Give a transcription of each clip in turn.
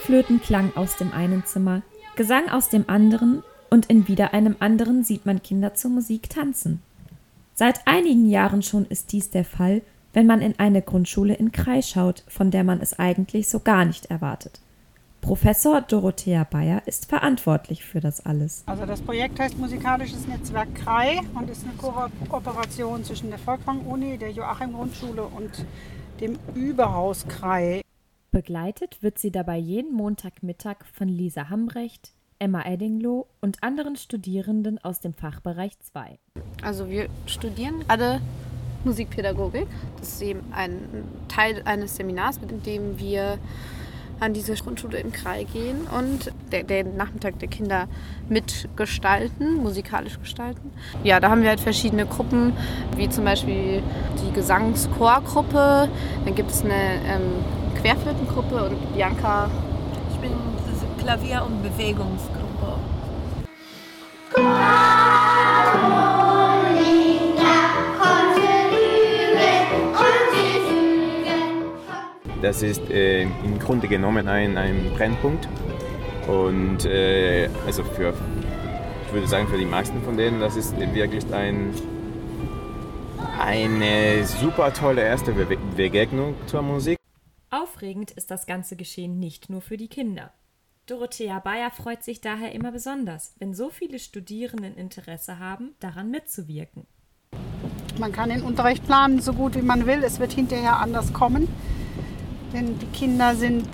Querflötenklang aus dem einen Zimmer, Gesang aus dem anderen und in wieder einem anderen sieht man Kinder zur Musik tanzen. Seit einigen Jahren schon ist dies der Fall, wenn man in eine Grundschule in Krai schaut, von der man es eigentlich so gar nicht erwartet. Professor Dorothea Beyer ist verantwortlich für das alles. Also das Projekt heißt Musikalisches Netzwerk Krai und ist eine Kooperation zwischen der Volkwang-Uni, der Joachim-Grundschule und dem Überhaus Krai. Begleitet wird sie dabei jeden Montagmittag von Lisa Hambrecht, Emma Eddingloh und anderen Studierenden aus dem Fachbereich 2. Also wir studieren gerade Musikpädagogik. Das ist eben ein Teil eines Seminars, mit dem wir an diese Grundschule in Krai gehen und den Nachmittag der Kinder mitgestalten, musikalisch gestalten. Ja, da haben wir halt verschiedene Gruppen, wie zum Beispiel die Gesangschorgruppe, dann gibt es eine Querflötengruppe und Bianca. Ich bin Klavier- und Bewegungsgruppe. Das ist im Grunde genommen ein Brennpunkt und also ich würde sagen für die meisten von denen, das ist wirklich eine super tolle erste Begegnung zur Musik. Aufregend ist das ganze Geschehen nicht nur für die Kinder. Dorothea Beyer freut sich daher immer besonders, wenn so viele Studierenden Interesse haben, daran mitzuwirken. Man kann den Unterricht planen, so gut wie man will. Es wird hinterher anders kommen. Denn die Kinder sind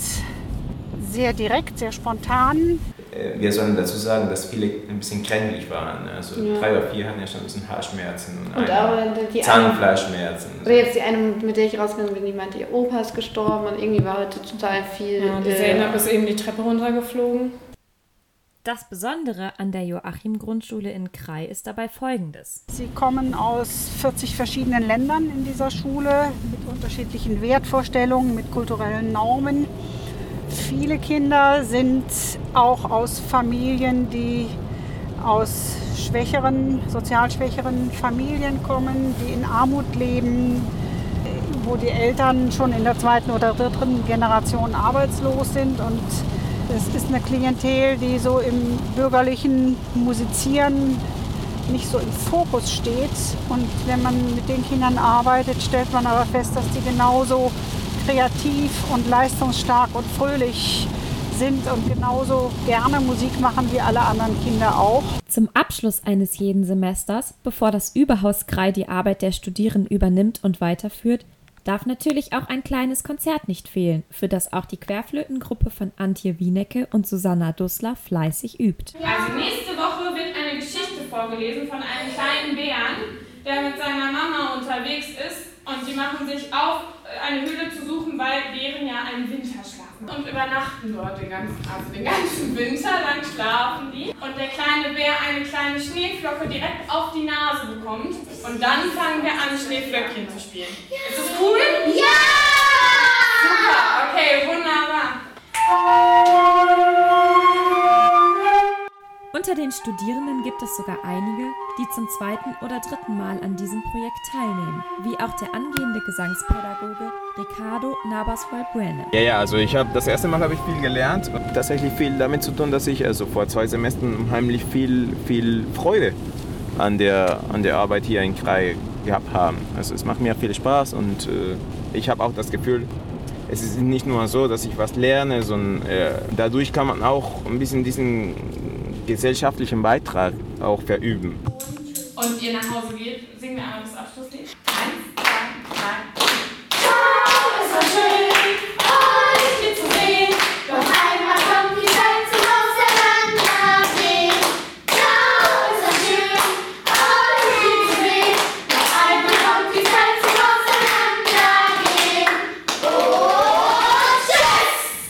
sehr direkt, sehr spontan. Wir sollen dazu sagen, dass viele ein bisschen kränklich waren. Also 3 oder 4 hatten ja schon ein bisschen Haarschmerzen und Zahnfleischschmerzen. Oder jetzt die eine, mit der ich rausgegangen bin, die meinte, ihr Opa ist gestorben und irgendwie war heute total viel. Ja, die Zeynep ist eben die Treppe runtergeflogen. Das Besondere an der Joachim-Grundschule in Krai ist dabei Folgendes. Sie kommen aus 40 verschiedenen Ländern in dieser Schule mit unterschiedlichen Wertvorstellungen, mit kulturellen Normen. Viele Kinder sind auch aus Familien, die aus sozial schwächeren Familien kommen, die in Armut leben, wo die Eltern schon in der 2. oder 3. Generation arbeitslos sind. Und es ist eine Klientel, die so im bürgerlichen Musizieren nicht so im Fokus steht. Und wenn man mit den Kindern arbeitet, stellt man aber fest, dass die genauso kreativ und leistungsstark und fröhlich sind und genauso gerne Musik machen wie alle anderen Kinder auch. Zum Abschluss eines jeden Semesters, bevor das Überhaus Krai die Arbeit der Studierenden übernimmt und weiterführt, darf natürlich auch ein kleines Konzert nicht fehlen, für das auch die Querflötengruppe von Antje Wienecke und Susanna Dussler fleißig übt. Also nächste Woche wird eine Geschichte vorgelesen von einem kleinen Bären, der mit seiner Mama unterwegs ist und die machen sich auf, eine Höhle zu suchen, weil Bären ja einen Winterschlaf machen und übernachten dort den ganzen Winter lang schlafen die. Und der kleine Bär eine kleine Schneeflocke direkt auf die Nase bekommt und dann fangen wir an, Schneeflöckchen zu spielen. Ja. Ist das cool? Ja! Super, okay, wunderbar. Unter den Studierenden gibt es sogar einige, die zum 2. oder 3. Mal an diesem Projekt teilnehmen, wie auch der angehende Gesangspädagoge Ricardo Navas-Valbuena. Ja, also das erste Mal habe ich viel gelernt und tatsächlich viel damit zu tun, dass ich also vor 2 Semestern unheimlich viel Freude an der Arbeit hier in Krai gehabt habe. Also es macht mir viel Spaß und ich habe auch das Gefühl, es ist nicht nur so, dass ich was lerne, sondern dadurch kann man auch ein bisschen diesen gesellschaftlichen Beitrag auch verüben. Und ihr nach Hause geht, singen wir einmal das Abschlusslied. 1, 2, 3.